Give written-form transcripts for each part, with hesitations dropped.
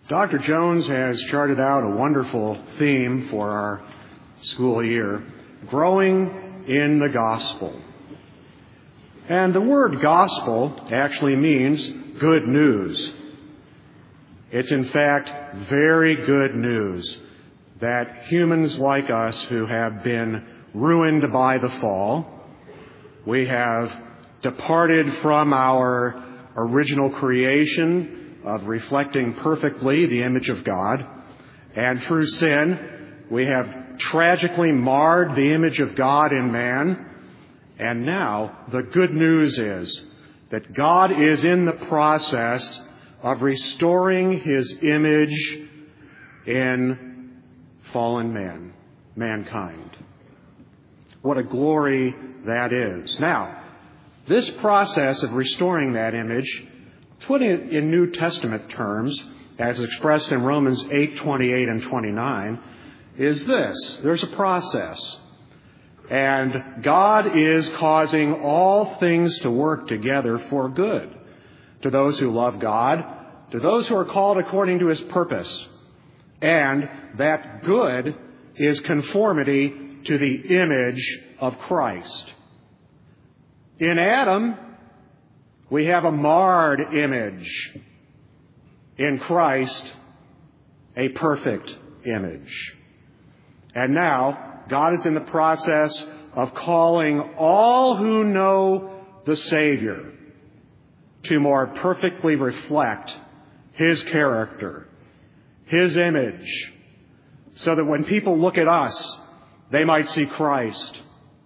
Dr. Jones has charted out a wonderful theme for our school year, growing in the gospel. And the word gospel actually means good news. It's in fact very good news that humans like us who have been ruined by the fall, we have departed from our original creation of reflecting perfectly the image of God, and through sin we have tragically marred the image of God in man. And now the good news is that God is in the process of restoring His image in fallen mankind. What a glory that is. Now, this process of restoring that image, put it in New Testament terms, as expressed in Romans 8:28 and 29, is this. There's a process. And God is causing all things to work together for good to those who love God, to those who are called according to His purpose. And that good is conformity to the image of Christ. In Adam, we have a marred image. In Christ, a perfect image. And now, God is in the process of calling all who know the Savior to more perfectly reflect His character, His image, so that when people look at us, they might see Christ.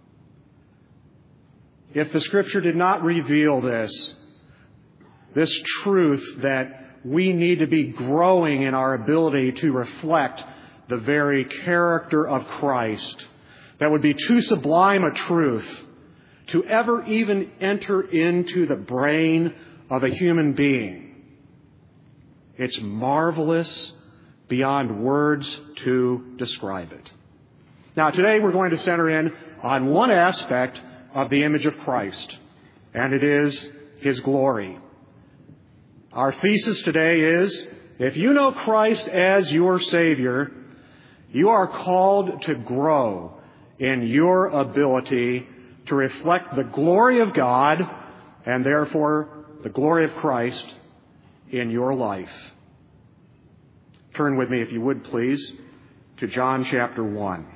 If the Scripture did not reveal this truth that we need to be growing in our ability to reflect the very character of Christ, that would be too sublime a truth to ever even enter into the brain of a human being. It's marvelous beyond words to describe it. Now, today we're going to center in on one aspect of the image of Christ, and it is His glory. Our thesis today is, if you know Christ as your Savior, you are called to grow in your ability to reflect the glory of God and therefore the glory of Christ in your life. Turn with me, if you would please, to John chapter 1.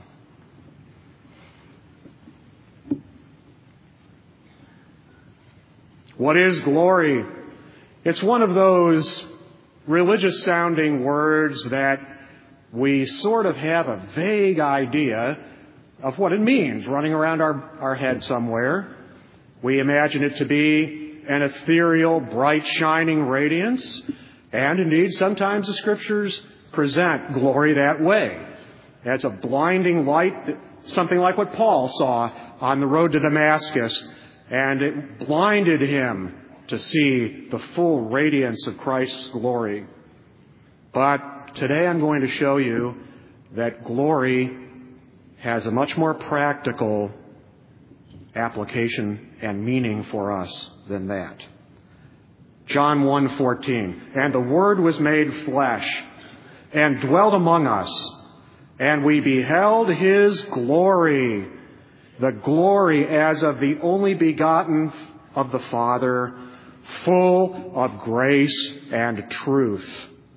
What is glory? It's one of those religious-sounding words that we sort of have a vague idea of what it means running around our head somewhere. We imagine it to be an ethereal, bright, shining radiance. And indeed, sometimes the Scriptures present glory that way. As a blinding light, something like what Paul saw on the road to Damascus. And it blinded him to see the full radiance of Christ's glory. But today I'm going to show you that glory has a much more practical application and meaning for us than that. John 1:14, and the Word was made flesh and dwelt among us, and we beheld His glory, the glory as of the only begotten of the Father, full of grace and truth.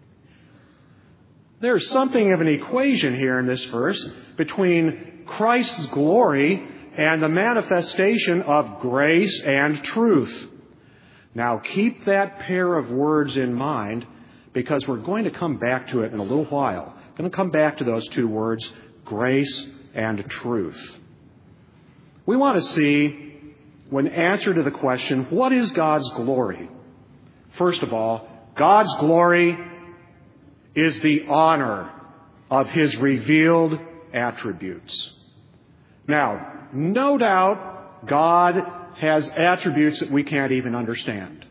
There's something of an equation here in this verse between Christ's glory and the manifestation of grace and truth. Now keep that pair of words in mind, because we're going to come back to it in a little while. We're going to come back to those two words, grace and truth. We want to see, when answer to the question, what is God's glory? First of all, God's glory is the honor of His revealed attributes. Now, no doubt God has attributes that we can't even understand.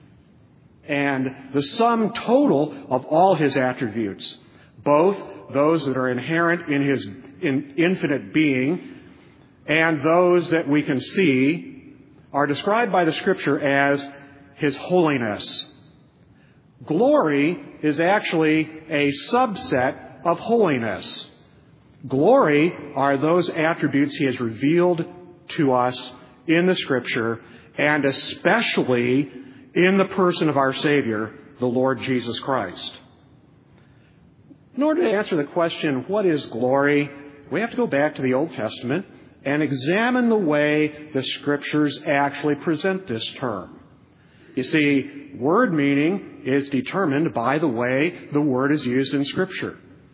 And the sum total of all His attributes, both those that are inherent in His infinite being and those that we can see, are described by the Scripture as His holiness, Glory is actually a subset of holiness. Glory are those attributes He has revealed to us in the Scripture, and especially in the person of our Savior, the Lord Jesus Christ. In order to answer the question, what is glory, we have to go back to the Old Testament and examine the way the Scriptures actually present this term. You see, word meaning is determined by the way the word is used in Scripture.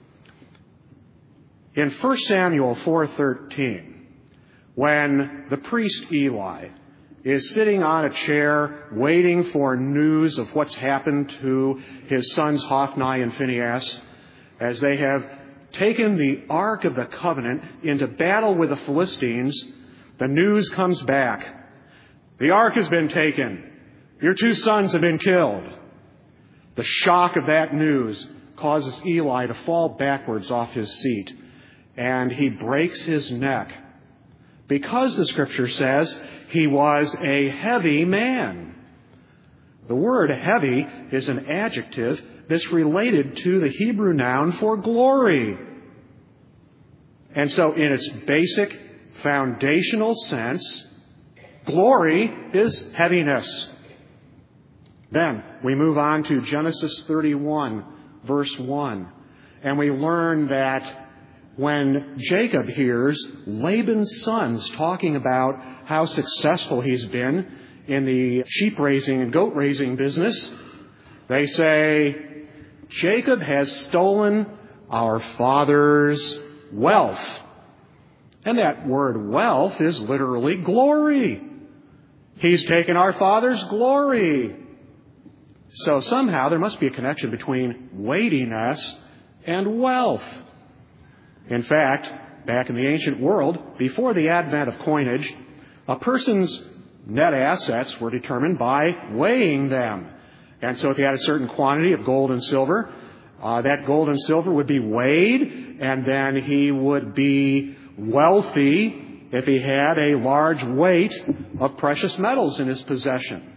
In 1 Samuel 4:13, when the priest Eli is sitting on a chair waiting for news of what's happened to his sons Hophni and Phinehas, as they have taken the Ark of the Covenant into battle with the Philistines, the news comes back. The Ark has been taken. Your 2 sons have been killed. The shock of that news causes Eli to fall backwards off his seat, and he breaks his neck because the Scripture says he was a heavy man. The word heavy is an adjective that's related to the Hebrew noun for glory. And so in its basic foundational sense, glory is heaviness. Then we move on to Genesis 31, verse 1. And we learn that when Jacob hears Laban's sons talking about how successful he's been in the sheep raising and goat raising business, they say, Jacob has stolen our father's wealth. And that word wealth is literally glory. He's taken our father's glory. So somehow there must be a connection between weightiness and wealth. In fact, back in the ancient world, before the advent of coinage, a person's net assets were determined by weighing them. And so if he had a certain quantity of gold and silver, that gold and silver would be weighed, and then he would be wealthy if he had a large weight of precious metals in his possession.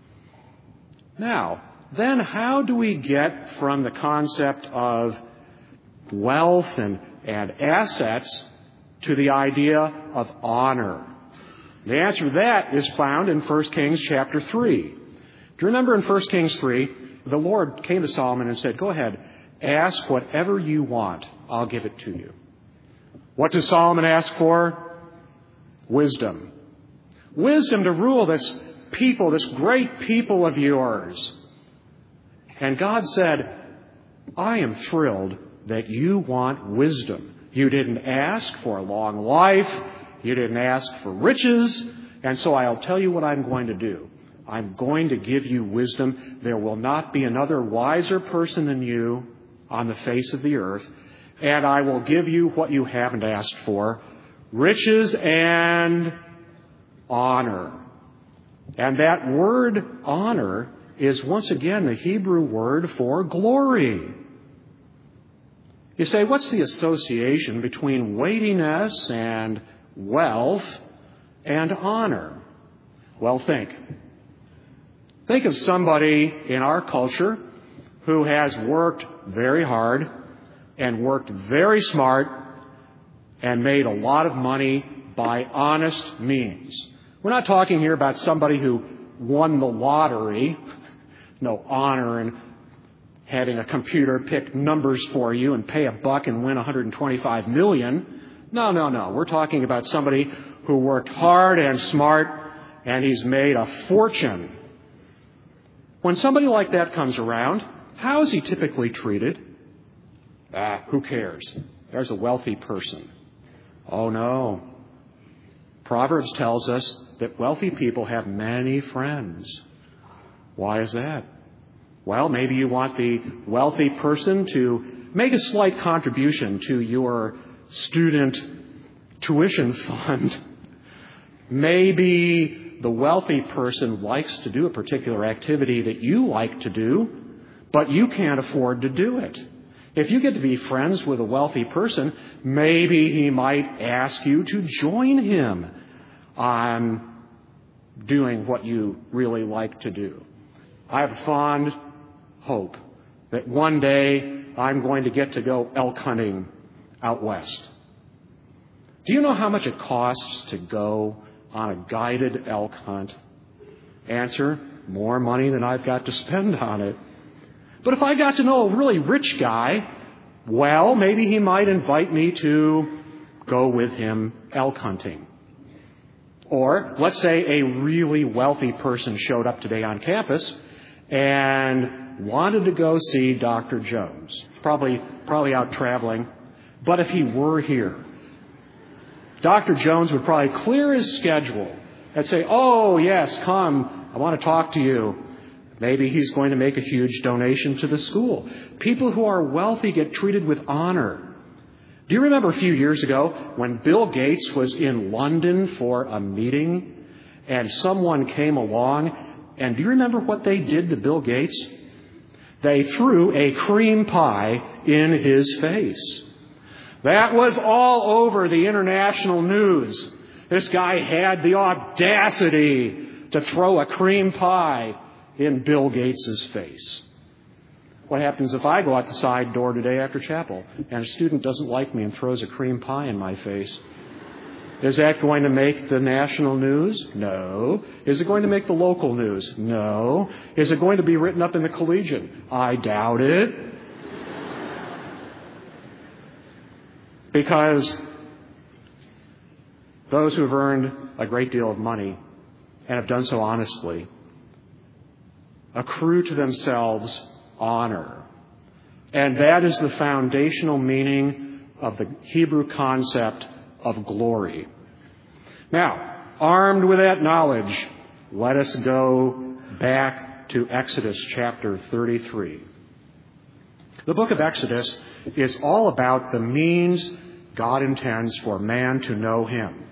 Now, then how do we get from the concept of wealth and assets to the idea of honor? The answer to that is found in 1 Kings chapter 3. Do you remember in 1 Kings 3, the Lord came to Solomon and said, go ahead, ask whatever you want. I'll give it to you. What does Solomon ask for? Wisdom. Wisdom to rule this people, this great people of yours. And God said, I am thrilled that you want wisdom. You didn't ask for a long life. You didn't ask for riches. And so I'll tell you what I'm going to do. I'm going to give you wisdom. There will not be another wiser person than you on the face of the earth. And I will give you what you haven't asked for, riches and honor. And that word honor is once again the Hebrew word for glory. You say, what's the association between weightiness and wealth and honor? Well, think. Think of somebody in our culture who has worked very hard and worked very smart and made a lot of money by honest means. We're not talking here about somebody who won the lottery. No honor in having a computer pick numbers for you and pay $1 and win $125 million. No. We're talking about somebody who worked hard and smart and he's made a fortune. When somebody like that comes around, how is he typically treated? Who cares? There's a wealthy person. Oh no. Proverbs tells us that wealthy people have many friends. Why is that? Well, maybe you want the wealthy person to make a slight contribution to your student tuition fund. Maybe the wealthy person likes to do a particular activity that you like to do, but you can't afford to do it. If you get to be friends with a wealthy person, maybe he might ask you to join him on doing what you really like to do. I have a fond hope that one day I'm going to get to go elk hunting out west. Do you know how much it costs to go on a guided elk hunt? Answer, more money than I've got to spend on it. But if I got to know a really rich guy, well, maybe he might invite me to go with him elk hunting. Or let's say a really wealthy person showed up today on campus and wanted to go see Dr. Jones. Probably out traveling. But if he were here, Dr. Jones would probably clear his schedule and say, "Oh, yes, come. I want to talk to you." Maybe he's going to make a huge donation to the school. People who are wealthy get treated with honor. Do you remember a few years ago when Bill Gates was in London for a meeting and someone came along, and do you remember what they did to Bill Gates? They threw a cream pie in his face. That was all over the international news. This guy had the audacity to throw a cream pie in Bill Gates' face. What happens if I go out the side door today after chapel and a student doesn't like me and throws a cream pie in my face? Is that going to make the national news? No. Is it going to make the local news? No. Is it going to be written up in the Collegian? I doubt it. Because those who have earned a great deal of money and have done so honestly accrue to themselves honor. And that is the foundational meaning of the Hebrew concept of glory. Now, armed with that knowledge, let us go back to Exodus chapter 33. The book of Exodus is all about the means God intends for man to know Him.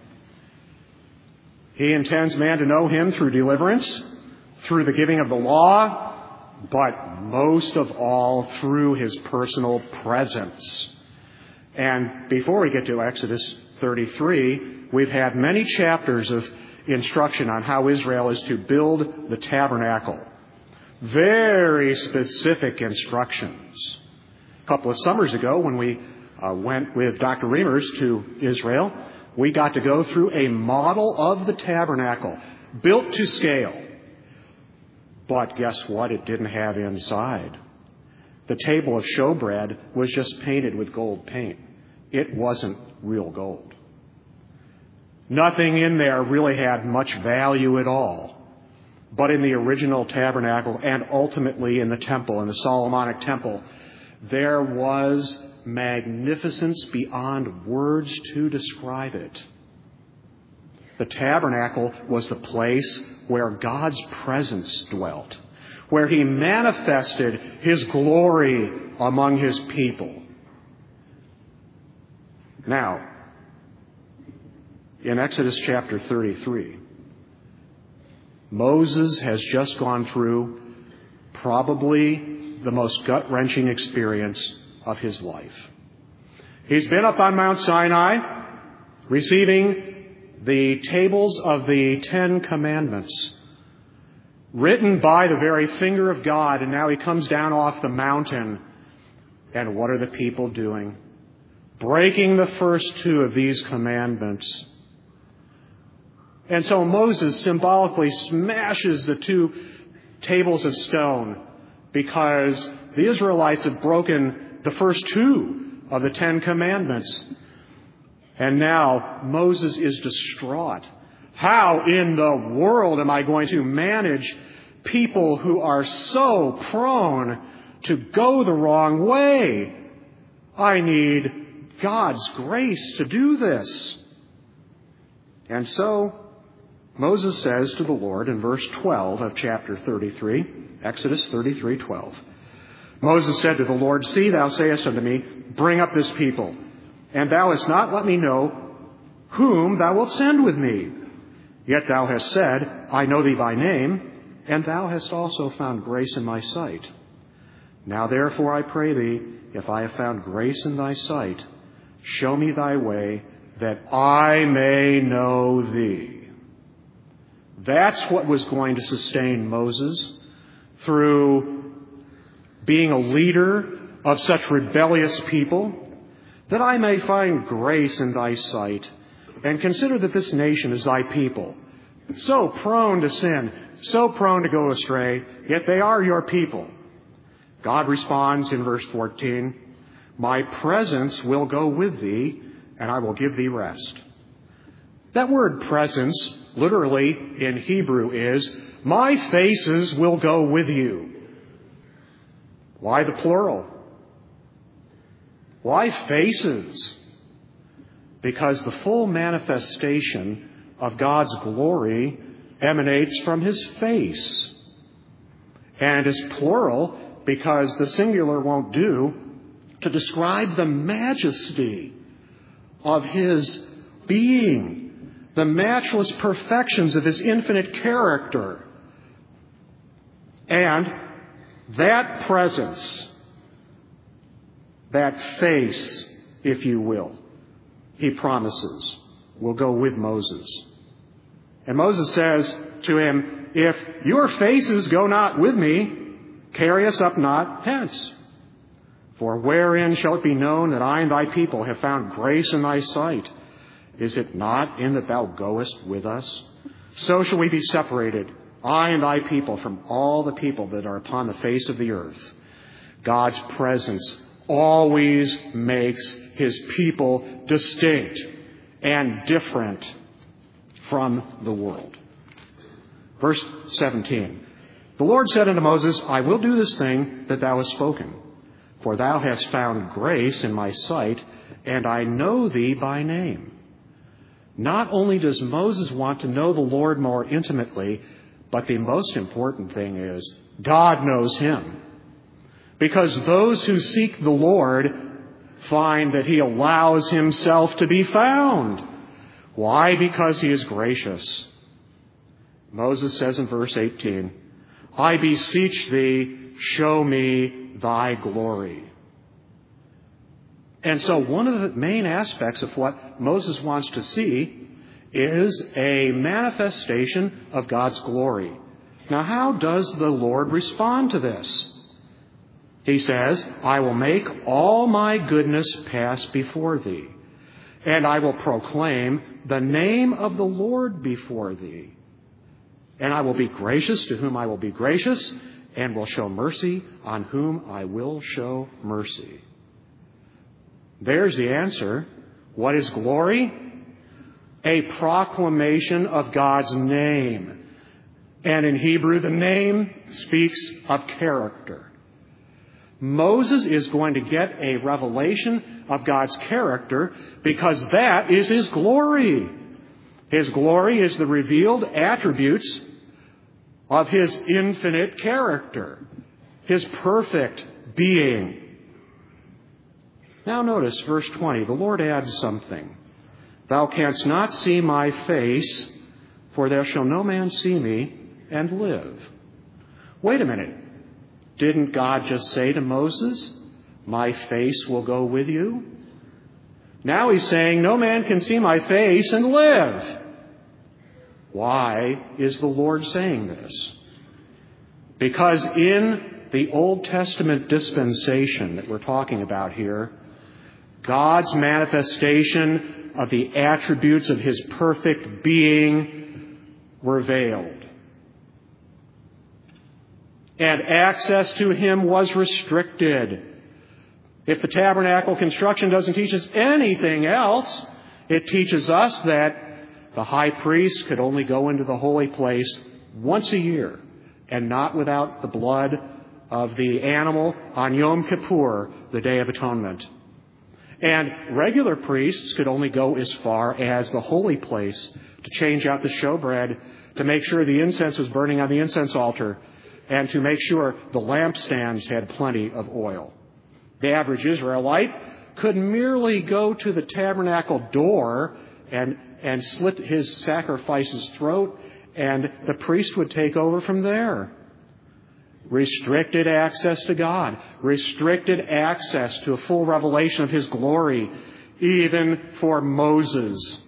He intends man to know Him through deliverance, through the giving of the law, but most of all through His personal presence. And before we get to Exodus 33, we've had many chapters of instruction on how Israel is to build the tabernacle. Very specific instructions. A couple of summers ago, when we went with Dr. Reimers to Israel, we got to go through a model of the tabernacle, built to scale. But guess what? It didn't have inside. The table of showbread was just painted with gold paint. It wasn't real gold. Nothing in there really had much value at all. But in the original tabernacle and ultimately in the temple, in the Solomonic temple, there was magnificence beyond words to describe it. The tabernacle was the place where God's presence dwelt, where He manifested His glory among His people. Now, in Exodus chapter 33, Moses has just gone through probably the most gut-wrenching experience of his life. He's been up on Mount Sinai, receiving the tables of the Ten Commandments, written by the very finger of God, and now he comes down off the mountain, and what are the people doing? Breaking the first two of these commandments. And so Moses symbolically smashes the two tables of stone because the Israelites have broken the first two of the Ten Commandments. And now Moses is distraught. How in the world am I going to manage people who are so prone to go the wrong way? I need God's grace to do this. And so Moses says to the Lord in verse 12 of chapter 33, Exodus 33:12. Moses said to the Lord, "See, thou sayest unto me, bring up this people, and thou hast not let me know whom thou wilt send with me. Yet thou hast said, I know thee by name, and thou hast also found grace in my sight. Now therefore I pray thee, if I have found grace in thy sight, show me thy way, that I may know thee." That's what was going to sustain Moses through being a leader of such rebellious people, that I may find grace in thy sight, and consider that this nation is thy people, so prone to sin, so prone to go astray, yet they are your people. God responds in verse 14, my presence will go with thee, and I will give thee rest. That word presence, literally in Hebrew, is, my faces will go with you. Why the plural? Why faces? Because the full manifestation of God's glory emanates from his face. And is plural because the singular won't do to describe the majesty of his being, the matchless perfections of his infinite character. And that presence, that face, if you will, he promises, will go with Moses. And Moses says to him, if your faces go not with me, carry us up not hence. For wherein shall it be known that I and thy people have found grace in thy sight? Is it not in that thou goest with us? So shall we be separated, I and thy people, from all the people that are upon the face of the earth. God's presence always makes his people distinct and different from the world. Verse 17. The Lord said unto Moses, I will do this thing that thou hast spoken, for thou hast found grace in my sight, and I know thee by name. Not only does Moses want to know the Lord more intimately, but the most important thing is God knows him. Because those who seek the Lord find that he allows himself to be found. Why? Because he is gracious. Moses says in verse 18, I beseech thee, show me thy glory. And so one of the main aspects of what Moses wants to see is a manifestation of God's glory. Now, how does the Lord respond to this? He says, I will make all my goodness pass before thee, and I will proclaim the name of the Lord before thee. And I will be gracious to whom I will be gracious, and will show mercy on whom I will show mercy. There's the answer. What is glory? A proclamation of God's name. And in Hebrew, the name speaks of character. Moses is going to get a revelation of God's character because that is his glory. His glory is the revealed attributes of his infinite character, his perfect being. Now notice verse 20. The Lord adds something. Thou canst not see my face, for there shall no man see me and live. Wait a minute. Didn't God just say to Moses, my face will go with you? Now he's saying, no man can see my face and live. Why is the Lord saying this? Because in the Old Testament dispensation that we're talking about here, God's manifestation of the attributes of his perfect being were veiled. And access to him was restricted. If the tabernacle construction doesn't teach us anything else, it teaches us that the high priest could only go into the holy place once a year, and not without the blood of the animal on Yom Kippur, the Day of Atonement. And regular priests could only go as far as the holy place to change out the showbread, to make sure the incense was burning on the incense altar, and to make sure the lampstands had plenty of oil. The average Israelite could merely go to the tabernacle door and slit his sacrifice's throat, and the priest would take over from there. Restricted access to God. Restricted access to a full revelation of his glory, even for Moses.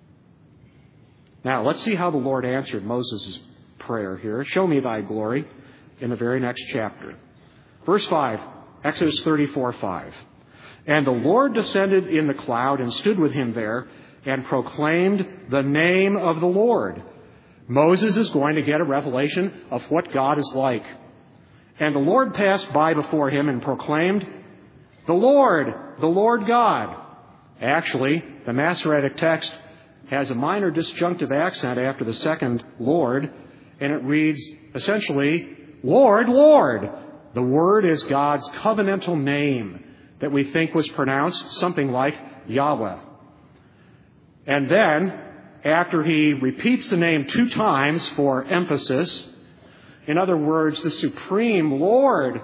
Now, let's see how the Lord answered Moses' prayer here. Show me thy glory in the very next chapter. Verse 5, Exodus 34:5. And the Lord descended in the cloud and stood with him there and proclaimed the name of the Lord. Moses is going to get a revelation of what God is like. And the Lord passed by before him and proclaimed, the Lord God. Actually, the Masoretic text has a minor disjunctive accent after the second Lord, and it reads essentially, Lord, Lord. The Word is God's covenantal name that we think was pronounced something like Yahweh. And then, after he repeats the name 2 times for emphasis, in other words, the supreme Lord,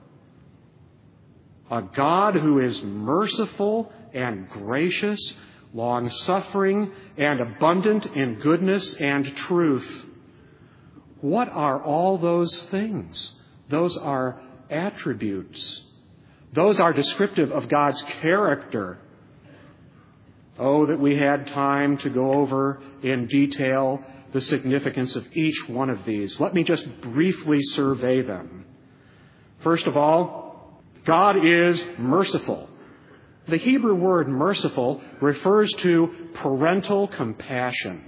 a God who is merciful and gracious, long-suffering and abundant in goodness and truth. What are all those things? Those are attributes. Those are descriptive of God's character. Oh, that we had time to go over in detail the significance of each one of these. Let me just briefly survey them. First of all, God is merciful. The Hebrew word merciful refers to parental compassion.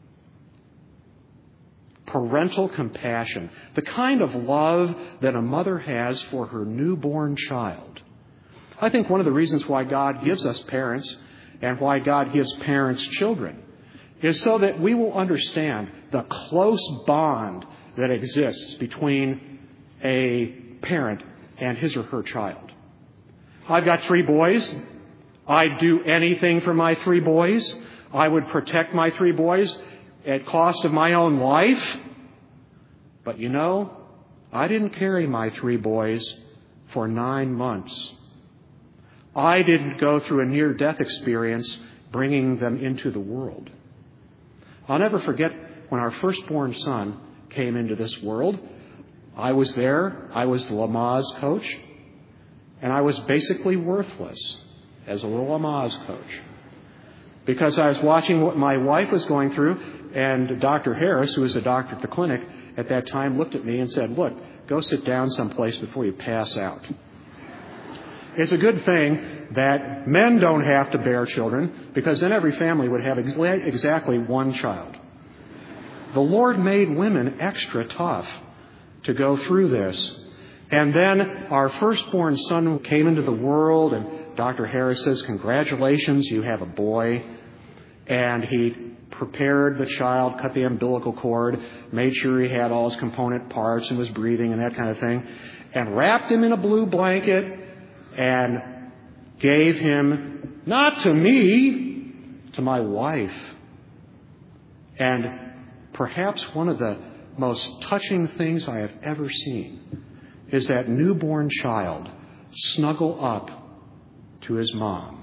Parental compassion. The kind of love that a mother has for her newborn child. I think one of the reasons why God gives us parents and why God gives parents children is so that we will understand the close bond that exists between a parent and his or her child. I've got 3 boys. I'd do anything for my 3 boys. I would protect my 3 boys at cost of my own life. But you know, I didn't carry my 3 boys for 9 months. I didn't go through a near-death experience bringing them into the world. I'll never forget when our firstborn son came into this world. I was there. I was the Lamaze coach. And I was basically worthless as a Lamaze coach. Because I was watching what my wife was going through, and Dr. Harris, who was a doctor at the clinic at that time, looked at me and said, look, go sit down someplace before you pass out. It's a good thing that men don't have to bear children, because then every family would have exactly 1 child. The Lord made women extra tough to go through this. And then our firstborn son came into the world, and Dr. Harris says, congratulations, you have a boy. And he prepared the child, cut the umbilical cord, made sure he had all his component parts and was breathing and that kind of thing, and wrapped him in a blue blanket and gave him, not to me, to my wife. And perhaps one of the most touching things I have ever seen is that newborn child snuggle up to his mom.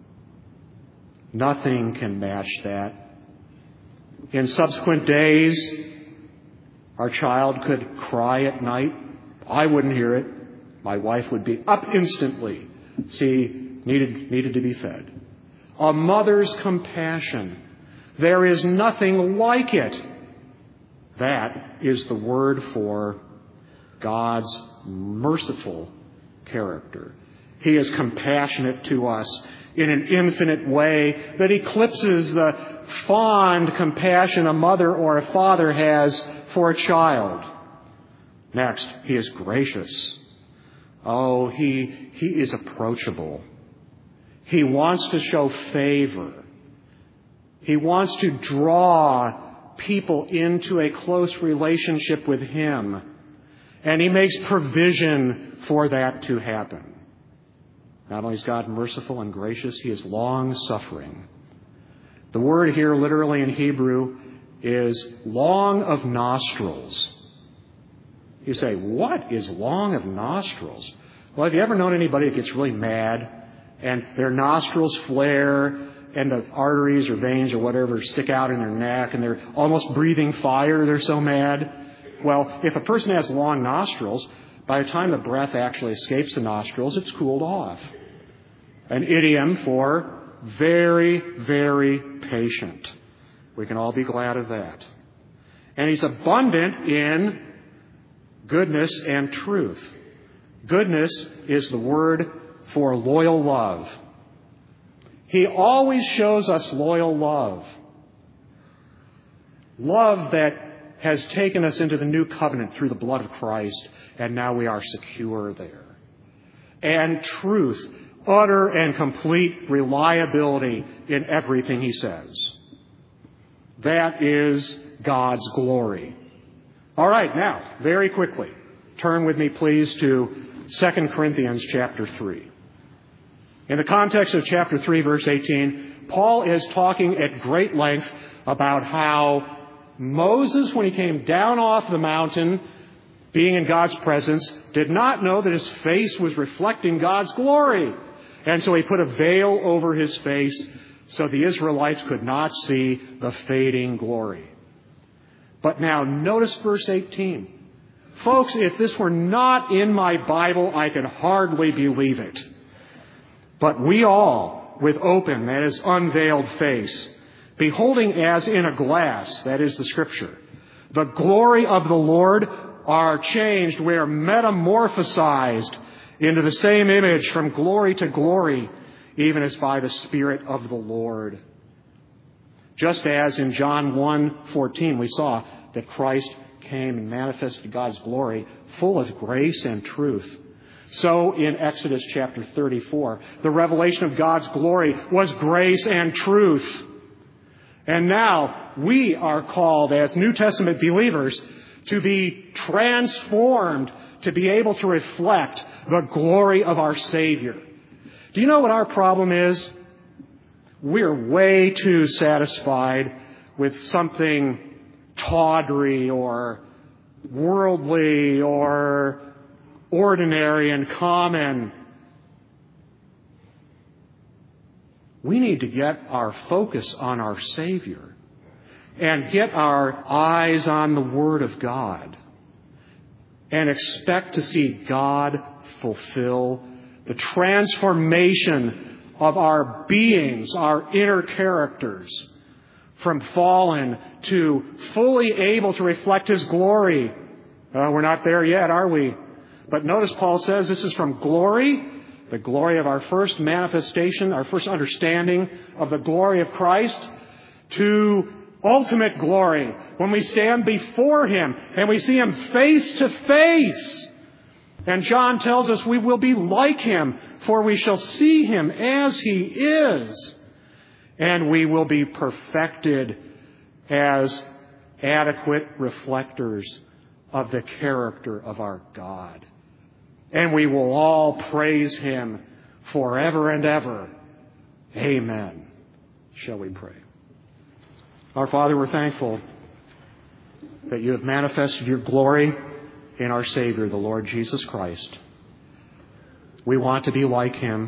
Nothing can match that. In subsequent days, our child could cry at night. I wouldn't hear it. My wife would be up instantly. See, needed to be fed. A mother's compassion. There is nothing like it. That is the word for God's merciful character. He is compassionate to us in an infinite way that eclipses the fond compassion a mother or a father has for a child. Next, He is gracious. Oh, He is approachable. He wants to show favor. He wants to draw people into a close relationship with Him. And He makes provision for that to happen. Not only is God merciful and gracious, He is long-suffering. The word here literally in Hebrew is long of nostrils. You say, what is long of nostrils? Well, have you ever known anybody that gets really mad and their nostrils flare and the arteries or veins or whatever stick out in their neck and they're almost breathing fire, they're so mad? Well, if a person has long nostrils, by the time the breath actually escapes the nostrils, it's cooled off. An idiom for very, very patient. We can all be glad of that. And He's abundant in goodness and truth. Goodness is the word for loyal love. He always shows us loyal love. Love that has taken us into the new covenant through the blood of Christ, and now we are secure there. And truth, utter and complete reliability in everything he says. That is God's glory. All right, now, very quickly, turn with me, please, to 2 Corinthians chapter 3. In the context of chapter 3, verse 18, Paul is talking at great length about how Moses, when he came down off the mountain, being in God's presence, did not know that his face was reflecting God's glory. And so he put a veil over his face so the Israelites could not see the fading glory. But now, notice verse 18. Folks, if this were not in my Bible, I could hardly believe it. But we all, with open, that is, unveiled face, beholding as in a glass, that is the Scripture, the glory of the Lord, are changed. We are metamorphosized into the same image from glory to glory, even as by the Spirit of the Lord. Just as in John 1:14 we saw that Christ came and manifested God's glory, full of grace and truth. So in Exodus chapter 34, the revelation of God's glory was grace and truth. And now we are called as New Testament believers to be transformed, to be able to reflect the glory of our Savior. Do you know what our problem is? We're way too satisfied with something tawdry or worldly or ordinary and common. We need to get our focus on our Savior and get our eyes on the Word of God and expect to see God fulfill the transformation of our beings, our inner characters, from fallen to fully able to reflect His glory. We're not there yet, are we? But notice Paul says this is from glory, the glory of our first manifestation, our first understanding of the glory of Christ, to ultimate glory, when we stand before Him and we see Him face to face. And John tells us we will be like Him, for we shall see Him as He is. And we will be perfected as adequate reflectors of the character of our God. And we will all praise Him forever and ever. Amen. Shall we pray? Our Father, we're thankful that You have manifested Your glory in our Savior, the Lord Jesus Christ. We want to be like Him.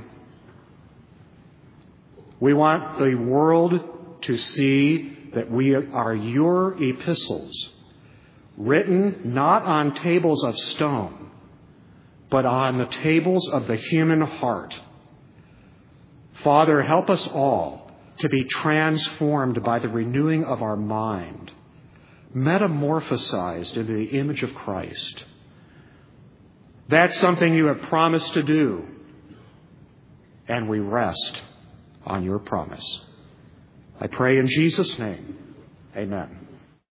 We want the world to see that we are Your epistles, written not on tables of stone, but on the tables of the human heart. Father, help us all to be transformed by the renewing of our mind, metamorphosized into the image of Christ. That's something You have promised to do, and we rest on Your promise. I pray in Jesus' name. Amen.